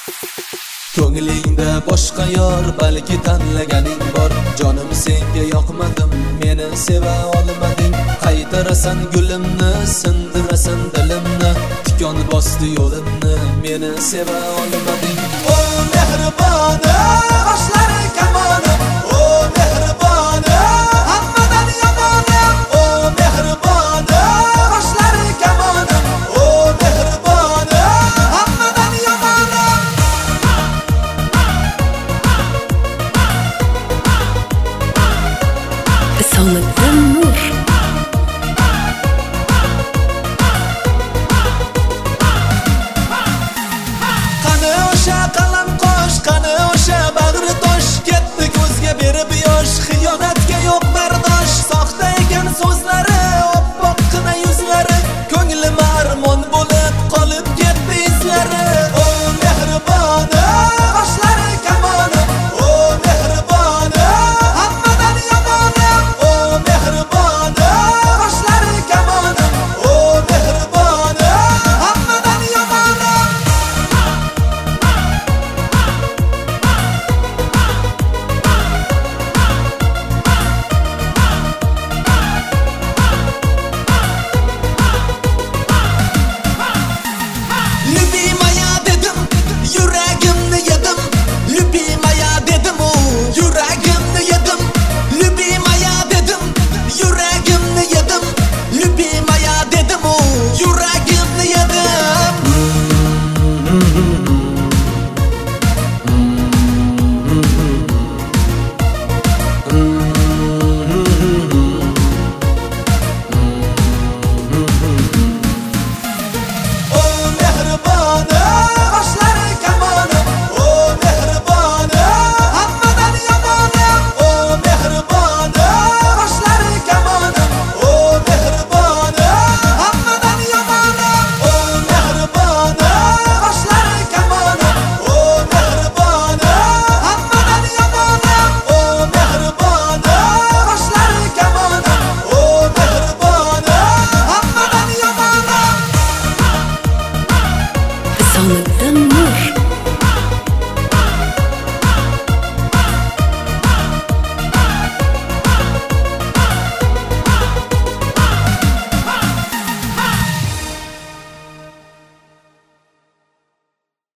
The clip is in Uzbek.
Ko'nglingda boshqa yor, balki tanlaganing bor. Jonim senga yoqmadim, meni seva olmading. Qaytarasan gulimni, sindirasan dilimni. Tikon bosdi yo'limni, meni seva olmading. O mehribona, qoshlari kamoni. O mehribona, hammadan yomoni. O mehribona, qoshlari kamoni. O mehribona, hammadan yomoni. Risolatdan nur. Qani o'sha qalam qo'sh, qani o'sha bag'ri tosh. Ketdi ko'zga berib yosh, xiyonatga yo'q bardosh. Soxta ekan so'zlari, oppoqqina yuzlari. Ko'nglim armon bo'lib qolib ketdi izlari. O mehribona, qoshlari kamoni. O mehribona, hammadan yomoni. O mehribona, qoshlari kamoni. O mehribona, hammadan yomoni. Любимая dedim, yuragimni yedim. Любимая dedim, yuragimni yedim. Любимая dedim, yuragimni yedim. Любимая dedim, yuragimni yedim.